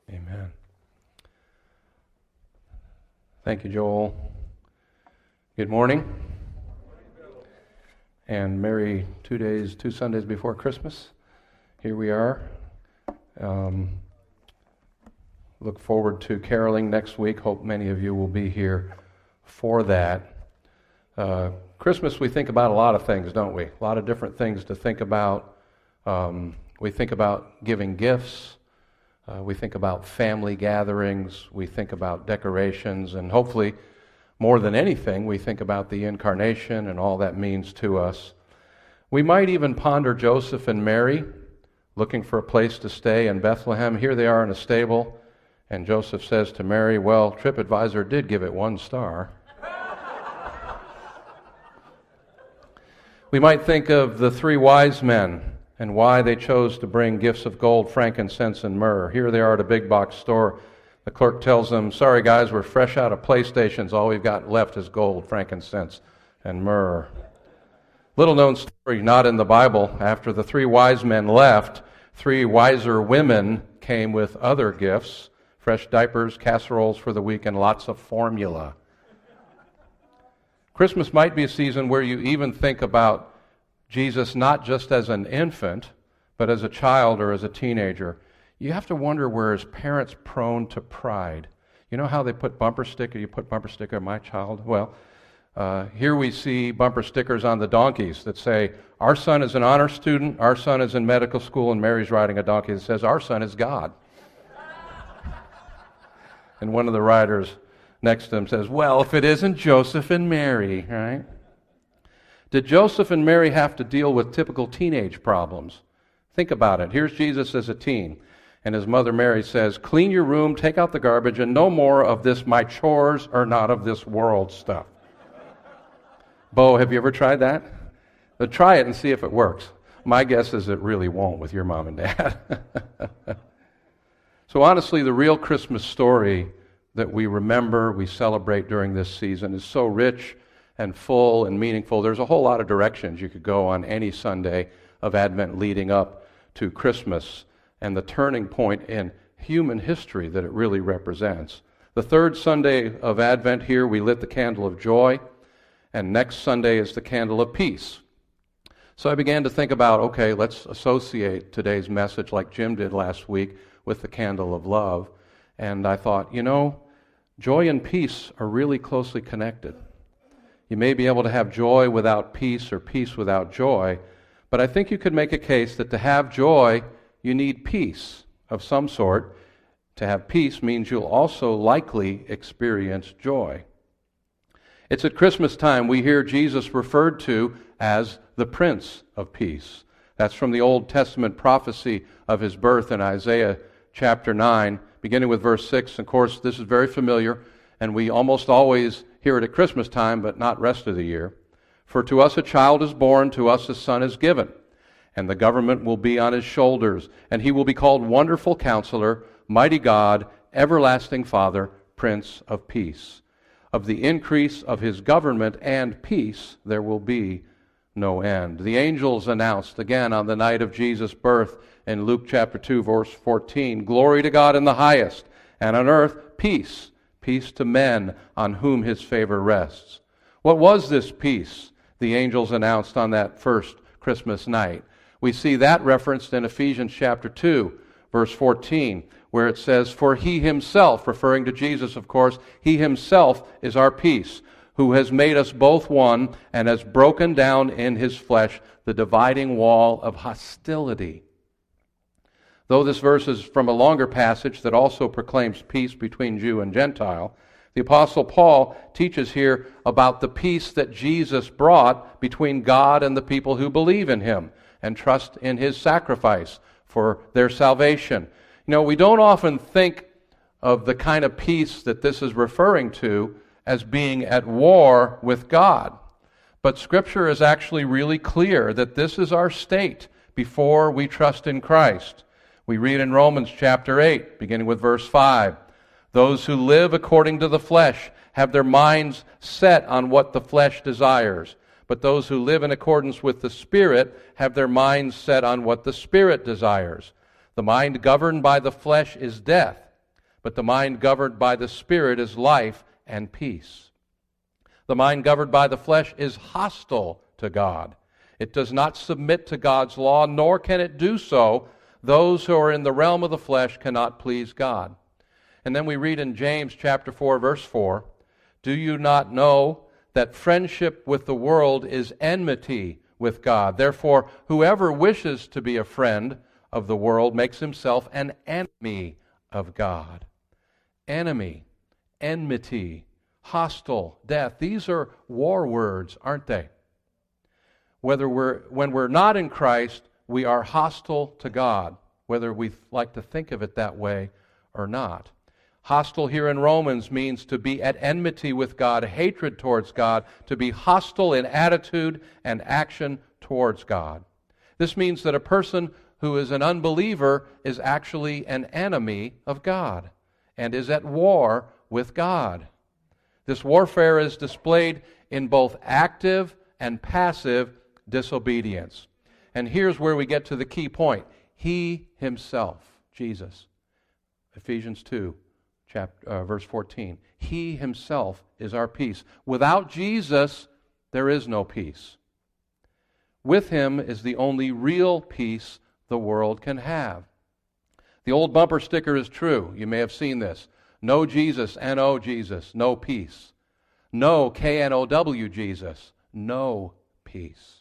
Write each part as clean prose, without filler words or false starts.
Amen. Thank you, Joel. Good morning. And merry 2 Sundays before Christmas. Here we are. Look forward to caroling next week. Hope many of you will be here for that. Christmas, we think about a lot of things, don't we? A lot of different things to think about. We think about giving gifts. We think about family gatherings. We think about decorations. And hopefully, more than anything, we think about the incarnation and all that means to us. We might even ponder Joseph and Mary looking for a place to stay in Bethlehem. Here they are in a stable. And Joseph says to Mary, well, TripAdvisor did give it 1 star. We might think of the 3 wise men and why they chose to bring gifts of gold, frankincense, and myrrh. Here they are at a big box store. The clerk tells them, sorry guys, we're fresh out of PlayStations. All we've got left is gold, frankincense, and myrrh. Little known story, not in the Bible. After the 3 wise men left, 3 wiser women came with other gifts, fresh diapers, casseroles for the week, and lots of formula. Christmas might be a season where you even think about Jesus not just as an infant, but as a child or as a teenager. You have to wonder, were his parents prone to pride? You know how they put bumper sticker? You put bumper sticker, my child? Well, here we see bumper stickers on the donkeys that say, our son is an honor student, our son is in medical school, and Mary's riding a donkey that says, our son is God. And one of the riders next to him says, well, if it isn't Joseph and Mary, right? Did Joseph and Mary have to deal with typical teenage problems? Think about it. Here's Jesus as a teen, and his mother Mary says, clean your room, take out the garbage, and no more of this my chores are not of this world stuff. Bo, have you ever tried that? But try it and see if it works. My guess is it really won't with your mom and dad. So honestly, the real Christmas story that we remember, we celebrate during this season is so rich and full and meaningful. There's a whole lot of directions you could go on any Sunday of Advent leading up to Christmas and the turning point in human history that it really represents. The 3rd Sunday of Advent here, we lit the candle of joy, and next Sunday is the candle of peace. So I began to think about, okay, let's associate today's message like Jim did last week with the candle of love. And I thought, joy and peace are really closely connected. You may be able to have joy without peace or peace without joy, but I think you could make a case that to have joy, you need peace of some sort. To have peace means you'll also likely experience joy. It's at Christmas time we hear Jesus referred to as the Prince of Peace. That's from the Old Testament prophecy of his birth in Isaiah chapter 9, beginning with verse 6. Of course, this is very familiar, and we almost always hear it at Christmas time, but not rest of the year. For to us a child is born, to us a son is given, and the government will be on his shoulders, and he will be called Wonderful Counselor, Mighty God, Everlasting Father, Prince of Peace. Of the increase of his government and peace there will be no end. The angels announced again on the night of Jesus' birth in Luke chapter 2, verse 14, glory to God in the highest, and on earth peace, peace to men on whom his favor rests. What was this peace the angels announced on that first Christmas night? We see that referenced in Ephesians chapter 2, verse 14, where it says, for he himself, referring to Jesus, of course, he himself is our peace, who has made us both one and has broken down in his flesh the dividing wall of hostility. Though this verse is from a longer passage that also proclaims peace between Jew and Gentile, the Apostle Paul teaches here about the peace that Jesus brought between God and the people who believe in him and trust in his sacrifice for their salvation. We don't often think of the kind of peace that this is referring to as being at war with God. But Scripture is actually really clear that this is our state before we trust in Christ. We read in Romans chapter 8, beginning with verse 5, those who live according to the flesh have their minds set on what the flesh desires, but those who live in accordance with the Spirit have their minds set on what the Spirit desires. The mind governed by the flesh is death, but the mind governed by the Spirit is life and peace. The mind governed by the flesh is hostile to God. It does not submit to God's law, nor can it do so. Those who are in the realm of the flesh cannot please God. And then we read in James chapter 4, verse 4, "Do you not know that friendship with the world is enmity with God? Therefore, whoever wishes to be a friend of the world makes himself an enemy of God." Enemy, enmity, hostile, death. These are war words, aren't they? When we're not in Christ, we are hostile to God, whether we like to think of it that way or not. Hostile here in Romans means to be at enmity with God, hatred towards God, to be hostile in attitude and action towards God. This means that a person who is an unbeliever is actually an enemy of God and is at war with God. This warfare is displayed in both active and passive disobedience. And here's where we get to the key point. He himself, Jesus, Ephesians 2, verse 14. He himself is our peace. Without Jesus, there is no peace. With him is the only real peace the world can have. The old bumper sticker is true. You may have seen this. No Jesus, N-O Jesus, no peace. No K-N-O-W Jesus, no peace.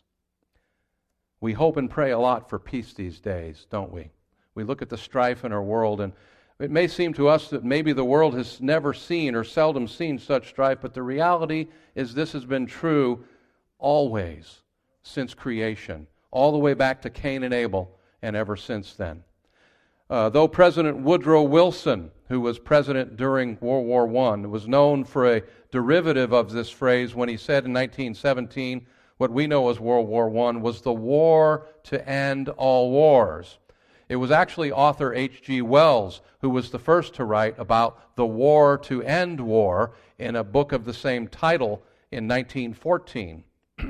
We hope and pray a lot for peace these days, don't we? We look at the strife in our world, and it may seem to us that maybe the world has never seen or seldom seen such strife, but the reality is this has been true always since creation, all the way back to Cain and Abel, and ever since then. Though President Woodrow Wilson, who was president during World War I, was known for a derivative of this phrase when he said in 1917, what we know as World War I was the war to end all wars. It was actually author H.G. Wells who was the first to write about the war to end war in a book of the same title in 1914.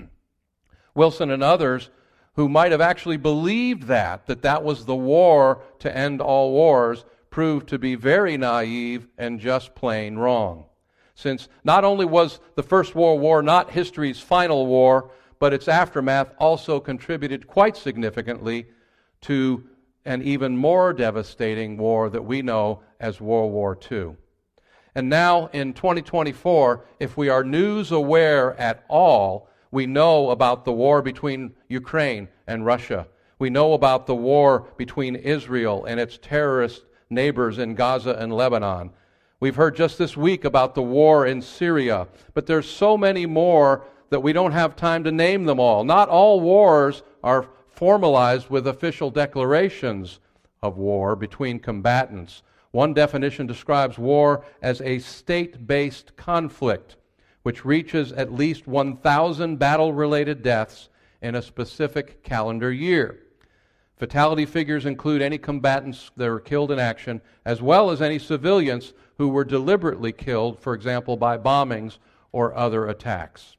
Wilson and others who might have actually believed that was the war to end all wars, proved to be very naive and just plain wrong. Since not only was the First World War not history's final war, but its aftermath also contributed quite significantly to an even more devastating war that we know as World War II. And now in 2024, if we are news aware at all, we know about the war between Ukraine and Russia. We know about the war between Israel and its terrorist neighbors in Gaza and Lebanon. We've heard just this week about the war in Syria, but there's so many more that we don't have time to name them all. Not all wars are formalized with official declarations of war between combatants. One definition describes war as a state-based conflict which reaches at least 1,000 battle-related deaths in a specific calendar year. Fatality figures include any combatants that are killed in action, as well as any civilians who were deliberately killed, for example, by bombings or other attacks.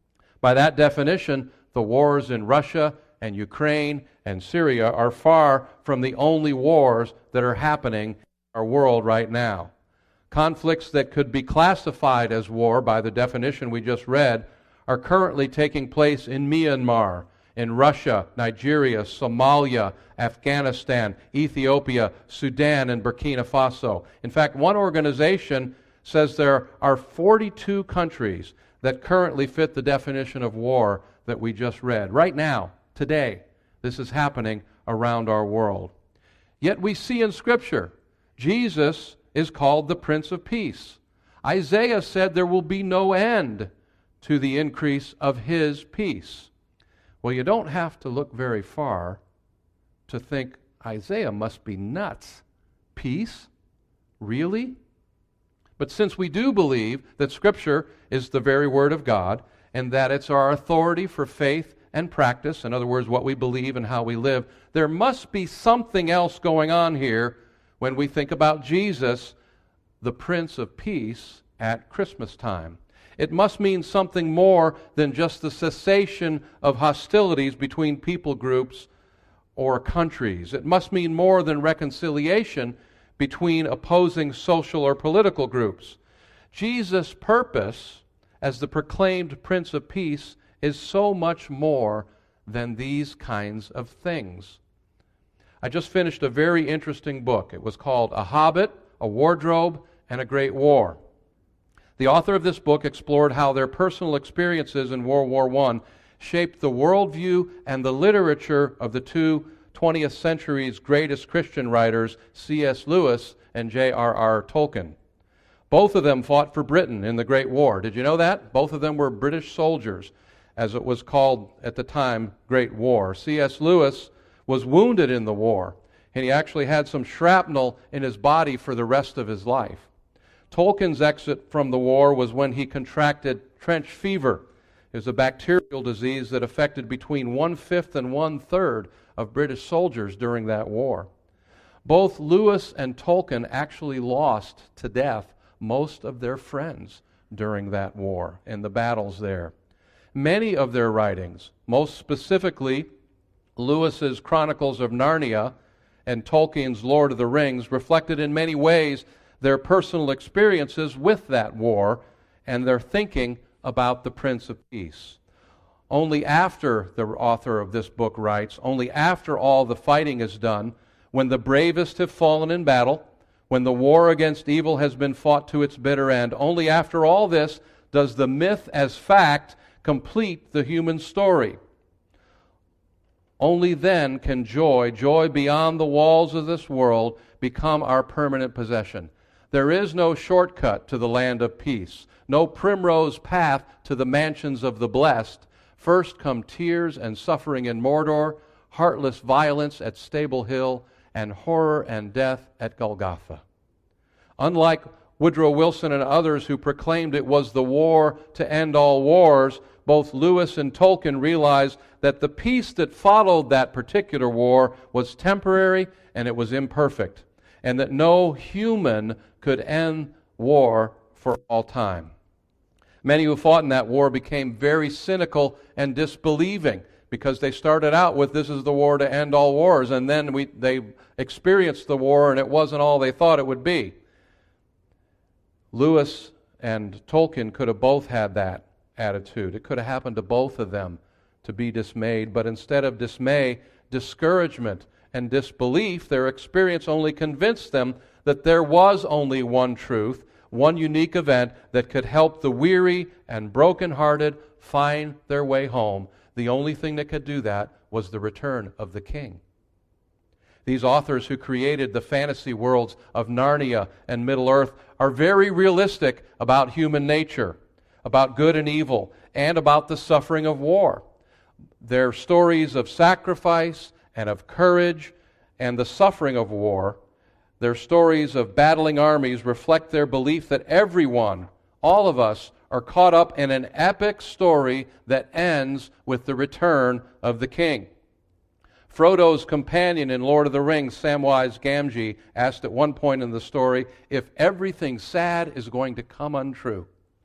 By that definition, the wars in Russia and Ukraine and Syria are far from the only wars that are happening in our world right now. Conflicts that could be classified as war by the definition we just read are currently taking place in Myanmar, in Russia, Nigeria, Somalia, Afghanistan, Ethiopia, Sudan, and Burkina Faso. In fact, one organization says there are 42 countries that currently fit the definition of war that we just read. Right now, today, this is happening around our world. Yet we see in Scripture, Jesus is called the Prince of Peace. Isaiah said there will be no end to the increase of his peace. Well, you don't have to look very far to think Isaiah must be nuts. Peace? Really? But since we do believe that Scripture is the very Word of God and that it's our authority for faith and practice, in other words, what we believe and how we live, there must be something else going on here when we think about Jesus, the Prince of Peace, at Christmas time. It must mean something more than just the cessation of hostilities between people groups or countries. It must mean more than reconciliation, between opposing social or political groups. Jesus' purpose as the proclaimed Prince of Peace is so much more than these kinds of things. I just finished a very interesting book. It was called A Hobbit, a Wardrobe, and a Great War. The author of this book explored how their personal experiences in World War I shaped the worldview and the literature of the two 20th century's greatest Christian writers, C.S. Lewis and J.R.R. Tolkien. Both of them fought for Britain in the Great War. Did you know that? Both of them were British soldiers, as it was called at the time, Great War. C.S. Lewis was wounded in the war, and he actually had some shrapnel in his body for the rest of his life. Tolkien's exit from the war was when he contracted trench fever. It was a bacterial disease that affected between 1/5 and 1/3 of British soldiers during that war. Both Lewis and Tolkien actually lost to death most of their friends during that war and the battles there. Many of their writings, most specifically Lewis's Chronicles of Narnia and Tolkien's Lord of the Rings, reflected in many ways their personal experiences with that war and their thinking about the Prince of Peace. Only after, the author of this book writes, only after all the fighting is done, when the bravest have fallen in battle, when the war against evil has been fought to its bitter end, only after all this does the myth as fact complete the human story. Only then can joy beyond the walls of this world, become our permanent possession. There is no shortcut to the land of peace, no primrose path to the mansions of the blessed. First come tears and suffering in Mordor, heartless violence at Stable Hill, and horror and death at Golgotha. Unlike Woodrow Wilson and others who proclaimed it was the war to end all wars, both Lewis and Tolkien realized that the peace that followed that particular war was temporary and it was imperfect, and that no human could end war for all time. Many who fought in that war became very cynical and disbelieving because they started out with, this is the war to end all wars, and then they experienced the war and it wasn't all they thought it would be. Lewis and Tolkien could have both had that attitude. It could have happened to both of them to be dismayed, but instead of dismay, discouragement and disbelief, their experience only convinced them that there was only one truth, one unique event that could help the weary and brokenhearted find their way home. The only thing that could do that was the return of the King. These authors who created the fantasy worlds of Narnia and Middle-earth are very realistic about human nature, about good and evil, and about the suffering of war. Their stories of sacrifice and of courage and the suffering of war, their stories of battling armies reflect their belief that everyone, all of us, are caught up in an epic story that ends with the return of the King. Frodo's companion in Lord of the Rings, Samwise Gamgee, asked at one point in the story if everything sad is going to come untrue.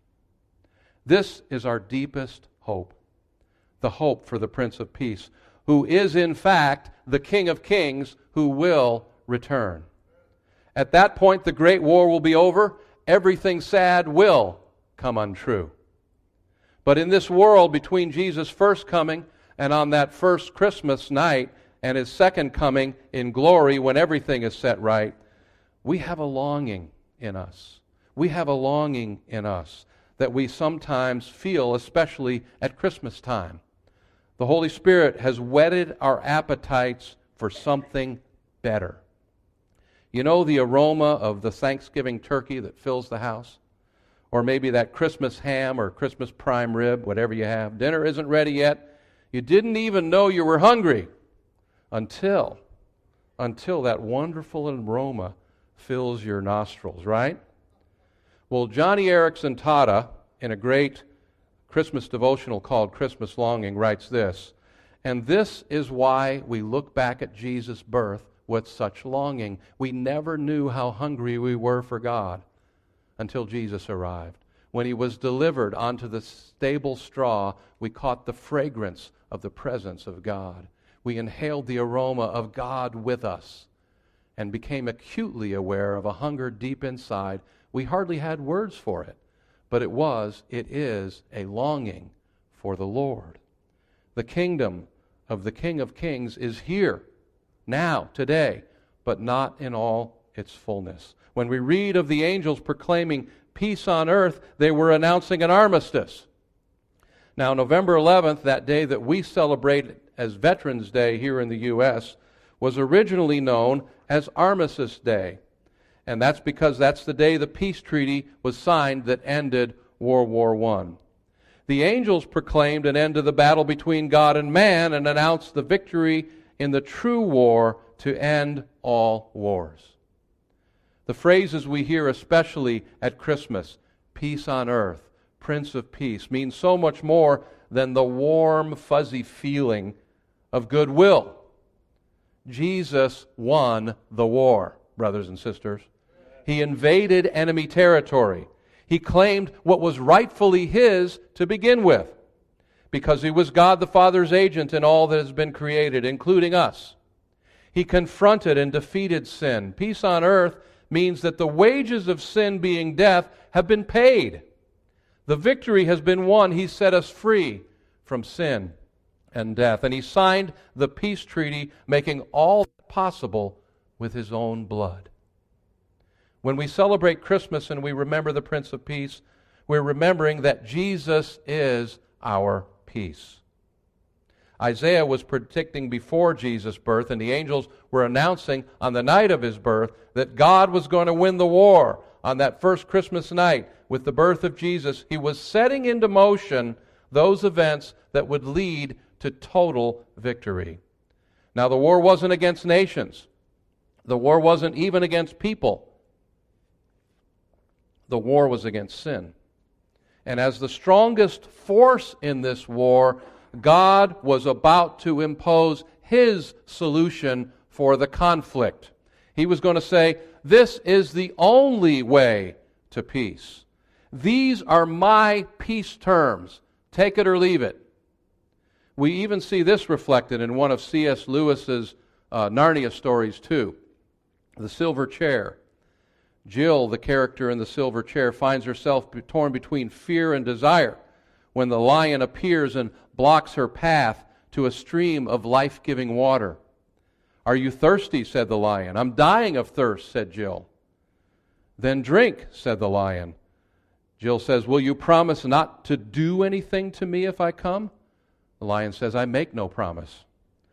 This is our deepest hope, the hope for the Prince of Peace, who is in fact the King of Kings who will return. At that point, the great war will be over. Everything sad will come untrue. But in this world, between Jesus' first coming and on that first Christmas night and his second coming in glory when everything is set right, we have a longing in us. We have a longing in us that we sometimes feel, especially at Christmas time. The Holy Spirit has whetted our appetites for something better. You know the aroma of the Thanksgiving turkey that fills the house? Or maybe that Christmas ham or Christmas prime rib, whatever you have. Dinner isn't ready yet. You didn't even know you were hungry until that wonderful aroma fills your nostrils, right? Well, Johnny Erickson Tata, in a great Christmas devotional called Christmas Longing, writes this, "And this is why we look back at Jesus' birth with such longing. We never knew how hungry we were for God until Jesus arrived. When he was delivered onto the stable straw, we caught the fragrance of the presence of God. We inhaled the aroma of God with us. and became acutely aware of a hunger deep inside. We hardly had words for it, but it is a longing for the Lord. The kingdom of the King of Kings is here, now, today, but not in all its fullness. When we read of the angels proclaiming peace on earth, they were announcing an armistice. Now, November 11th, that day that we celebrate as Veterans Day here in the U.S., was originally known as Armistice Day. And that's because that's the day the peace treaty was signed that ended World War I. The angels proclaimed an end to the battle between God and man and announced the victory in the true war to end all wars. The phrases we hear especially at Christmas, peace on earth, Prince of Peace, mean so much more than the warm, fuzzy feeling of goodwill. Jesus won the war, brothers and sisters. He invaded enemy territory. He claimed what was rightfully his to begin with, because he was God the Father's agent in all that has been created, including us. He confronted and defeated sin. Peace on earth means that the wages of sin, being death, have been paid. The victory has been won. He set us free from sin and death. And he signed the peace treaty, making all possible with his own blood. When we celebrate Christmas and we remember the Prince of Peace, we're remembering that Jesus is our peace. Isaiah was predicting before Jesus' birth, and the angels were announcing on the night of his birth that God was going to win the war. On that first Christmas night, with the birth of Jesus, he was setting into motion those events that would lead to total victory. Now, the war wasn't against nations. The war wasn't even against people. The war was against sin. And as the strongest force in this war, God was about to impose his solution for the conflict. He was going to say, this is the only way to peace. These are my peace terms. Take it or leave it. We even see this reflected in one of C.S. Lewis's Narnia stories too, The Silver Chair. Jill, the character in The Silver Chair, finds herself torn between fear and desire when the lion appears and blocks her path to a stream of life-giving water. "Are you thirsty?" said the lion. "I'm dying of thirst," said Jill. "Then drink," said the lion. Jill says, "Will you promise not to do anything to me if I come?" The lion says, "I make no promise."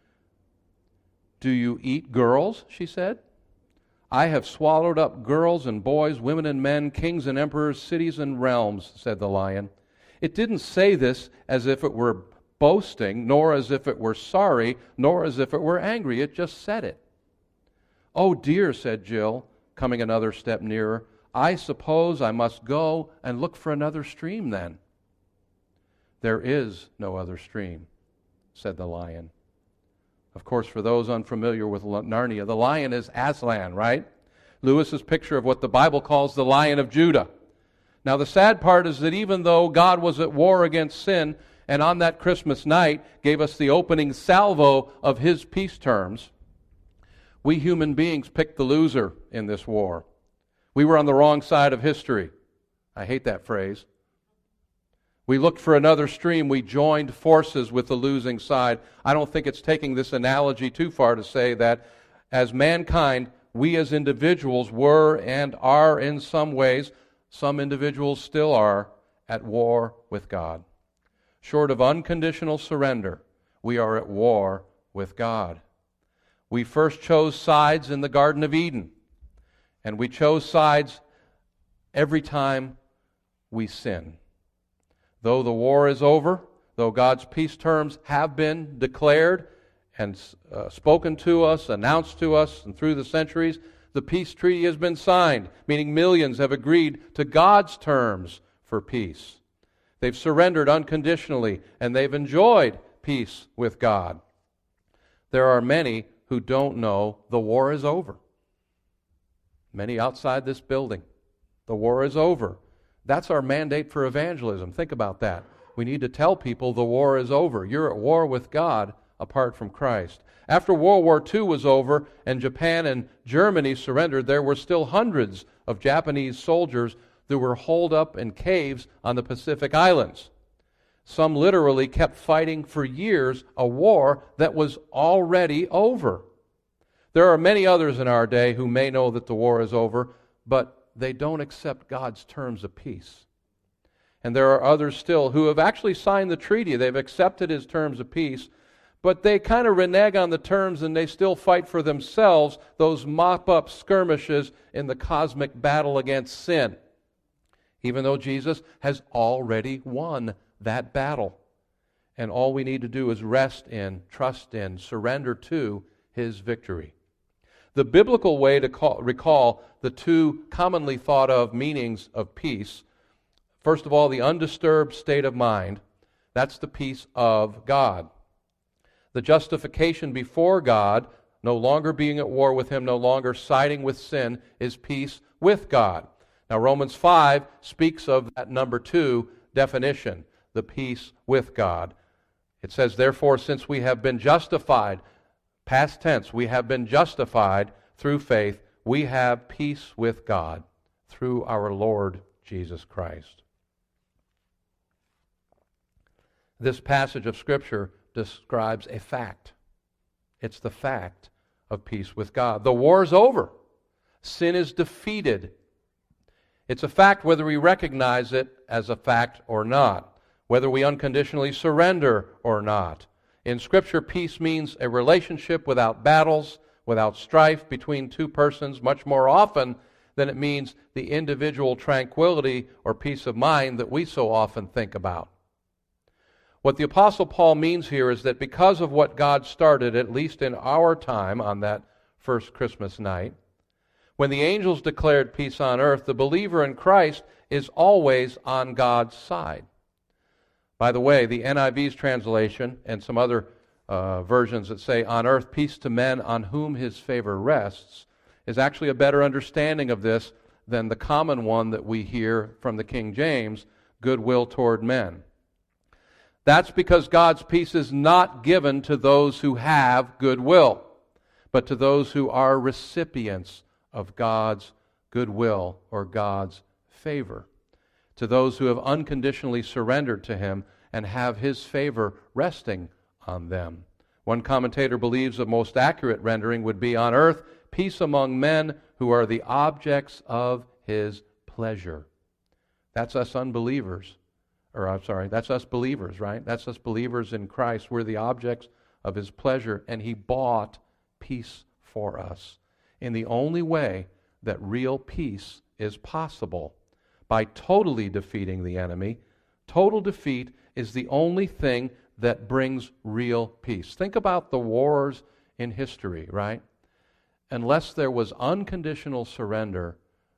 "Do you eat girls?" she said. "I have swallowed up girls and boys, women and men, kings and emperors, cities and realms," said the lion. It didn't say this as if it were boasting, nor as if it were sorry, nor as if it were angry. It just said it. "Oh dear," said Jill, coming another step nearer. "I suppose I must go and look for another stream then." "There is no other stream," said the lion. Of course, for those unfamiliar with Narnia, the lion is Aslan, right? Lewis's picture of what the Bible calls the Lion of Judah. Now, the sad part is that even though God was at war against sin, and on that Christmas night gave us the opening salvo of his peace terms, we human beings picked the loser in this war. We were on the wrong side of history. I hate that phrase. We looked for another stream. We joined forces with the losing side. I don't think it's taking this analogy too far to say that as mankind, we as individuals were and are in some ways, some individuals still are, at war with God. Short of unconditional surrender, we are at war with God. We first chose sides in the Garden of Eden, and we chose sides every time we sin. Though the war is over, though God's peace terms have been declared and spoken to us, announced to us, and through the centuries, the peace treaty has been signed, meaning millions have agreed to God's terms for peace. They've surrendered unconditionally, and they've enjoyed peace with God. There are many who don't know the war is over. Many outside this building. The war is over. That's our mandate for evangelism. Think about that. We need to tell people the war is over. You're at war with God apart from Christ. After World War II was over and Japan and Germany surrendered, there were still hundreds of Japanese soldiers that were holed up in caves on the Pacific Islands. Some literally kept fighting for years a war that was already over. There are many others in our day who may know that the war is over, but they don't accept God's terms of peace. And there are others still who have actually signed the treaty. They've accepted his terms of peace, but they kind of renege on the terms and they still fight for themselves those mop-up skirmishes in the cosmic battle against sin, even though Jesus has already won that battle. And all we need to do is rest in, trust in, surrender to his victory. The biblical way to recall the two commonly thought of meanings of peace: first of all, the undisturbed state of mind. That's the peace of God. The justification before God, no longer being at war with him, no longer siding with sin, is peace with God. Now, Romans 5 speaks of that number two definition, the peace with God. It says, therefore, since we have been justified, past tense, we have been justified through faith, we have peace with God through our Lord Jesus Christ. This passage of Scripture describes a fact. It's the fact of peace with God. The war is over. Sin is defeated. It's a fact whether we recognize it as a fact or not, whether we unconditionally surrender or not. In Scripture, peace means a relationship without battles, without strife between two persons, much more often than it means the individual tranquility or peace of mind that we so often think about. What the Apostle Paul means here is that because of what God started, at least in our time on that first Christmas night, when the angels declared peace on earth, the believer in Christ is always on God's side. By the way, the NIV's translation and some other versions that say, on earth peace to men on whom his favor rests, is actually a better understanding of this than the common one that we hear from the King James, goodwill toward men. That's because God's peace is not given to those who have goodwill, but to those who are recipients of God's goodwill or God's favor, to those who have unconditionally surrendered to him and have his favor resting on them. One commentator believes the most accurate rendering would be, on earth, peace among men who are the objects of his pleasure. That's us unbelievers. That's us believers, right? That's us believers in Christ. We're the objects of his pleasure, and he bought peace for us in the only way that real peace is possible, by totally defeating the enemy. Total defeat is the only thing that brings real peace. Think about the wars in history, right? Unless there was unconditional surrender,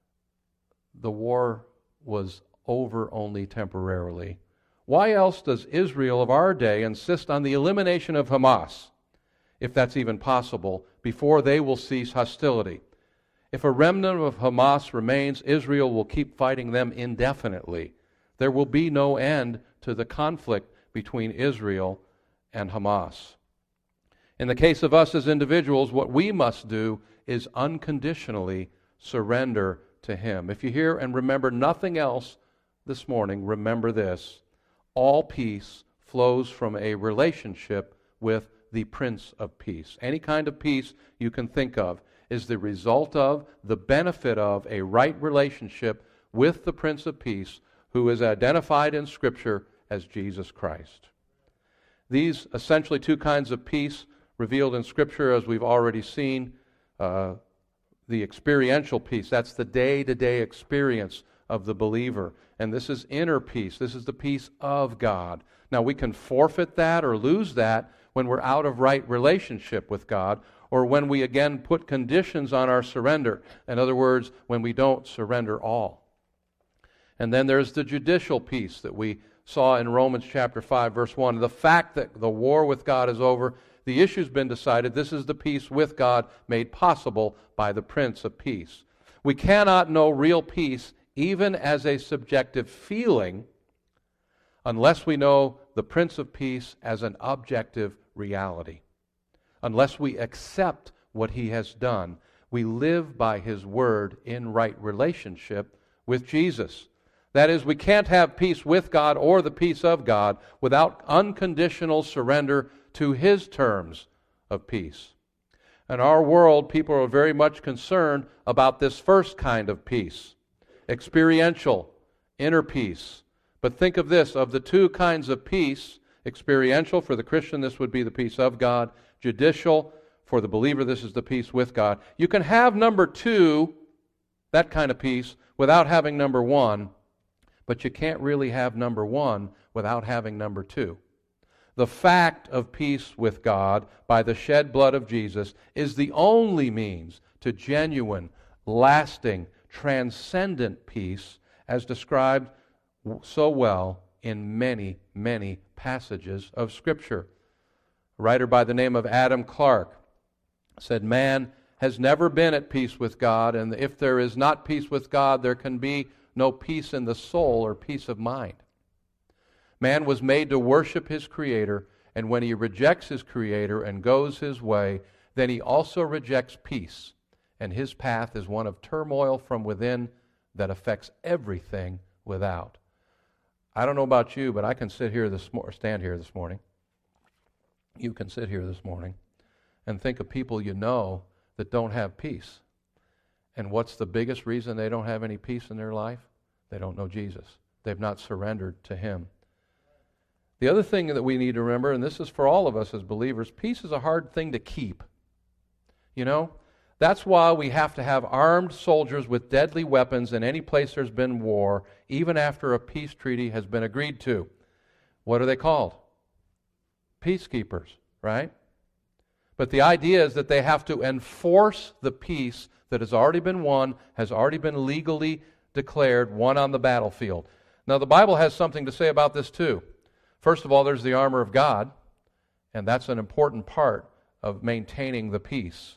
the war was over only temporarily. Why else does Israel of our day insist on the elimination of Hamas, if that's even possible, before they will cease hostility? If a remnant of Hamas remains, Israel will keep fighting them indefinitely. There will be no end to the conflict between Israel and Hamas. In the case of us as individuals, what we must do is unconditionally surrender to him. If you hear and remember nothing else this morning, remember this: all peace flows from a relationship with the Prince of Peace. Any kind of peace you can think of is the result of, the benefit of, a right relationship with the Prince of Peace, who is identified in Scripture as Jesus Christ. These essentially two kinds of peace revealed in Scripture, as we've already seen, the experiential peace, that's the day-to-day experience of the believer. And this is inner peace. This is the peace of God. Now, we can forfeit that or lose that when we're out of right relationship with God, or when we again put conditions on our surrender. In other words, when we don't surrender all. And then there's the judicial peace that we saw in Romans chapter 5, verse 1. The fact that the war with God is over, the issue's been decided. This is the peace with God made possible by the Prince of Peace. We cannot know real peace, even as a subjective feeling, unless we know the Prince of Peace as an objective reality. Unless we accept what he has done, we live by his word in right relationship with Jesus. That is, we can't have peace with God or the peace of God without unconditional surrender to his terms of peace. In our world, people are very much concerned about this first kind of peace, experiential, inner peace. But think of this, of the two kinds of peace, experiential, for the Christian, this would be the peace of God. Judicial, for the believer, this is the peace with God. You can have number two, that kind of peace, without having number one, but you can't really have number one without having number two. The fact of peace with God by the shed blood of Jesus is the only means to genuine, lasting, transcendent peace as described so well in many, many passages of Scripture. A writer by the name of Adam Clarke said, "Man has never been at peace with God, and if there is not peace with God, there can be no peace in the soul or peace of mind. Man was made to worship his Creator, and when he rejects his Creator and goes his way, then he also rejects peace, and his path is one of turmoil from within that affects everything without." I don't know about you, but I can stand here this morning. You can sit here this morning and think of people you know that don't have peace. And what's the biggest reason they don't have any peace in their life? They don't know Jesus. They've not surrendered to him. The other thing that we need to remember, and this is for all of us as believers, peace is a hard thing to keep. You know, that's why we have to have armed soldiers with deadly weapons in any place there's been war, even after a peace treaty has been agreed to. What are they called? Peacekeepers, right? But the idea is that they have to enforce the peace that has already been won, has already been legally declared, won on the battlefield. Now, the Bible has something to say about this too. First of all, there's the armor of God, and that's an important part of maintaining the peace.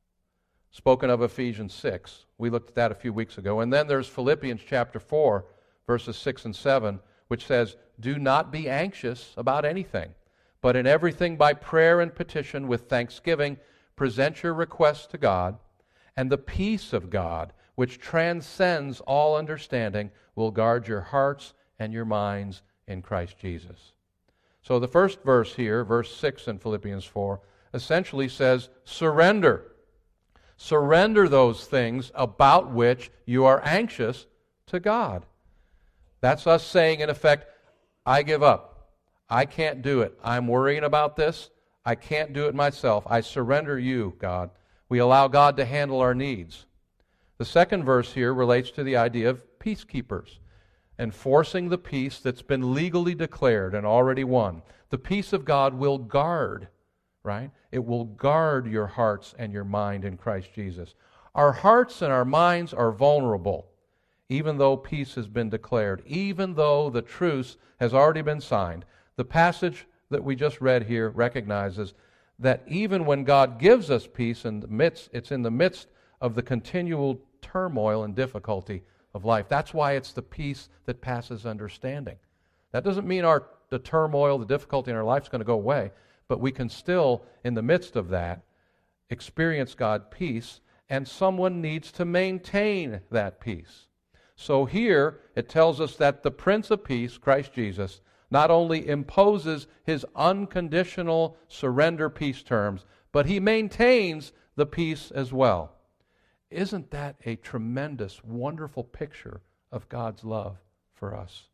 Spoken of Ephesians 6. We looked at that a few weeks ago. And then there's Philippians chapter 4, verses 6 and 7, which says, "Do not be anxious about anything, but in everything by prayer and petition with thanksgiving, present your requests to God, and the peace of God, which transcends all understanding, will guard your hearts and your minds in Christ Jesus." So the first verse here, verse 6 in Philippians 4, essentially says, surrender. Surrender those things about which you are anxious to God. That's us saying, in effect, I give up. I can't do it. I'm worrying about this. I can't do it myself. I surrender you, God. We allow God to handle our needs. The second verse here relates to the idea of peacekeepers, enforcing the peace that's been legally declared and already won. The peace of God will guard, right? It will guard your hearts and your mind in Christ Jesus. Our hearts and our minds are vulnerable, even though peace has been declared, even though the truce has already been signed. The passage that we just read here recognizes that even when God gives us peace, it's in the midst of the continual turmoil and difficulty of life. That's why it's the peace that passes understanding. That doesn't mean the turmoil, the difficulty in our life is going to go away, but we can still, in the midst of that, experience God's peace, and someone needs to maintain that peace. So here it tells us that the Prince of Peace, Christ Jesus, not only imposes his unconditional surrender peace terms, but he maintains the peace as well. Isn't that a tremendous, wonderful picture of God's love for us?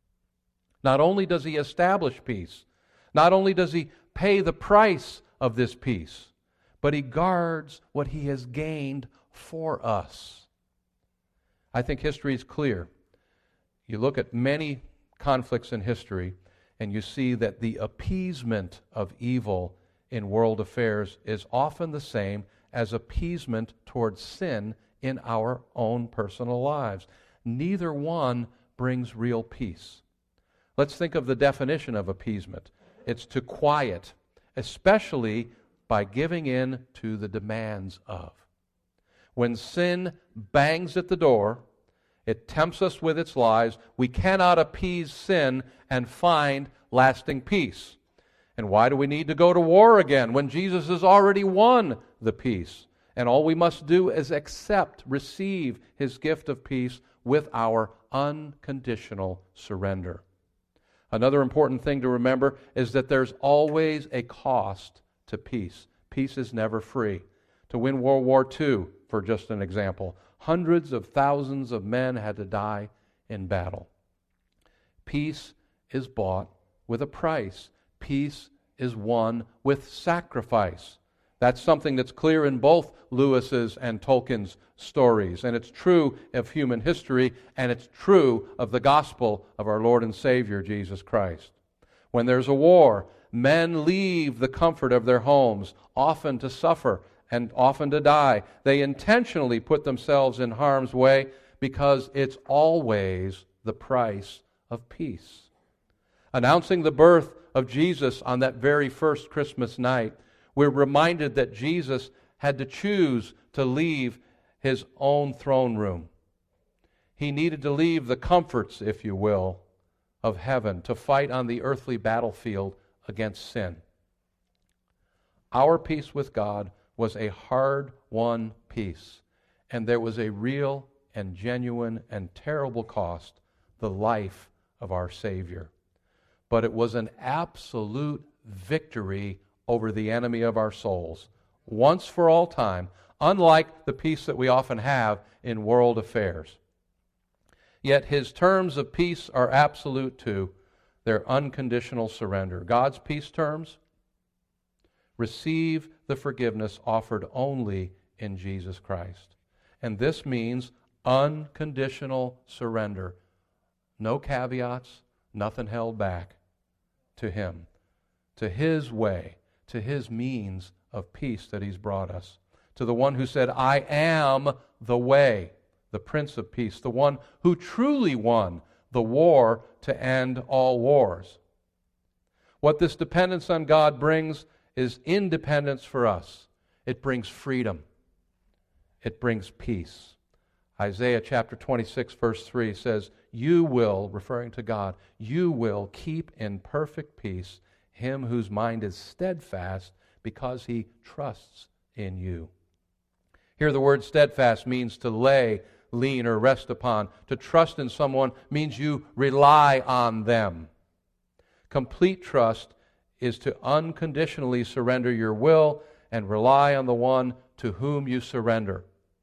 Not only does he establish peace, not only does he pay the price of this peace, but he guards what he has gained for us. I think history is clear. You look at many conflicts in history, and you see that the appeasement of evil in world affairs is often the same as appeasement towards sin in our own personal lives. Neither one brings real peace. Let's think of the definition of appeasement. It's to quiet, especially by giving in to the demands of. When sin bangs at the door, it tempts us with its lies. We cannot appease sin and find lasting peace. And why do we need to go to war again when Jesus has already won the peace? And all we must do is receive His gift of peace with our unconditional surrender. Another important thing to remember is that there's always a cost to peace. Peace is never free. To win World War II, for just an example, hundreds of thousands of men had to die in battle. Peace is bought with a price. Peace is won with sacrifice. That's something that's clear in both Lewis's and Tolkien's stories. And it's true of human history, and it's true of the gospel of our Lord and Savior, Jesus Christ. When there's a war, men leave the comfort of their homes, often to suffer and often to die. They intentionally put themselves in harm's way because it's always the price of peace. Announcing the birth of Jesus on that very first Christmas night, we're reminded that Jesus had to choose to leave His own throne room. He needed to leave the comforts, if you will, of heaven to fight on the earthly battlefield against sin. Our peace with God was a hard-won peace, and there was a real and genuine and terrible cost, the life of our Savior. But it was an absolute victory over the enemy of our souls, once for all time, unlike the peace that we often have in world affairs. Yet His terms of peace are absolute too. They're unconditional surrender. God's peace terms: receive the forgiveness offered only in Jesus Christ. And this means unconditional surrender. No caveats, nothing held back to Him, to His way, to His means of peace that He's brought us. To the one who said, I am the way, the Prince of Peace, the one who truly won the war to end all wars. What this dependence on God brings is independence for us. It brings freedom. It brings peace. Isaiah chapter 26, verse 3 says, you will, referring to God, you will keep in perfect peace him whose mind is steadfast because he trusts in you. Here the word steadfast means to lay, lean, or rest upon. To trust in someone means you rely on them. Complete trust is to unconditionally surrender your will and rely on the one to whom you surrender.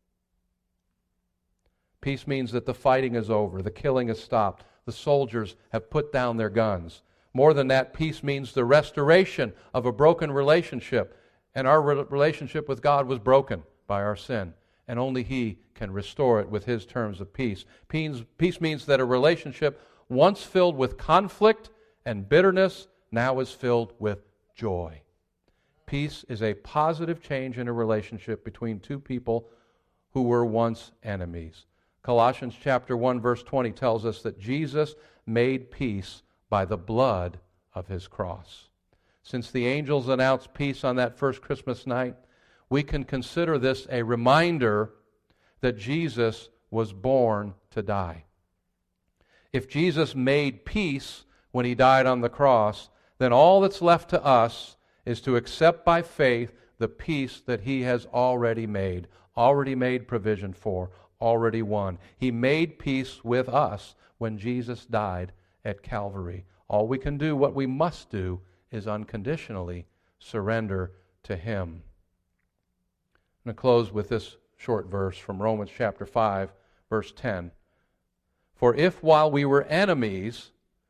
Peace means that the fighting is over, the killing is stopped, the soldiers have put down their guns. More than that, peace means the restoration of a broken relationship. And our relationship with God was broken by our sin. And only He can restore it with His terms of peace. Peace means that a relationship once filled with conflict and bitterness now is filled with joy. Peace is a positive change in a relationship between two people who were once enemies. Colossians chapter 1 verse 20 tells us that Jesus made peace by the blood of His cross. Since the angels announced peace on that first Christmas night, we can consider this a reminder that Jesus was born to die. If Jesus made peace when He died on the cross, then all that's left to us is to accept by faith the peace that He has already made provision for, already won. He made peace with us when Jesus died at Calvary. All we can do, what we must do, is unconditionally surrender to Him. I'm going to close with this short verse from Romans chapter 5, verse 10. For if while we were enemies,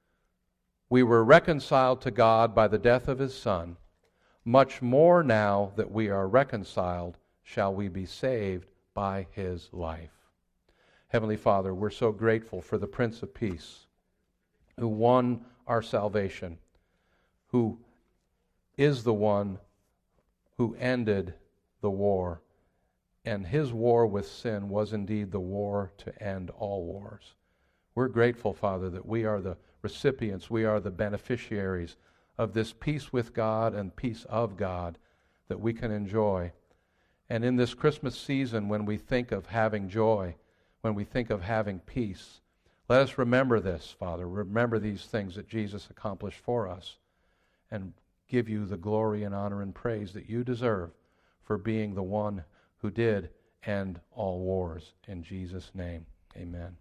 we were reconciled to God by the death of His Son, much more now that we are reconciled, shall we be saved by His life. Heavenly Father, we're so grateful for the Prince of Peace, who won our salvation, who is the one who ended the war. And His war with sin was indeed the war to end all wars. We're grateful, Father, that we are the recipients, we are the beneficiaries of this peace with God and peace of God that we can enjoy. And in this Christmas season, when we think of having joy, when we think of having peace, Let us remember this, Father. Remember these things that Jesus accomplished for us, and give you the glory and honor and praise that you deserve for being the one who did end all wars. In Jesus' name, amen.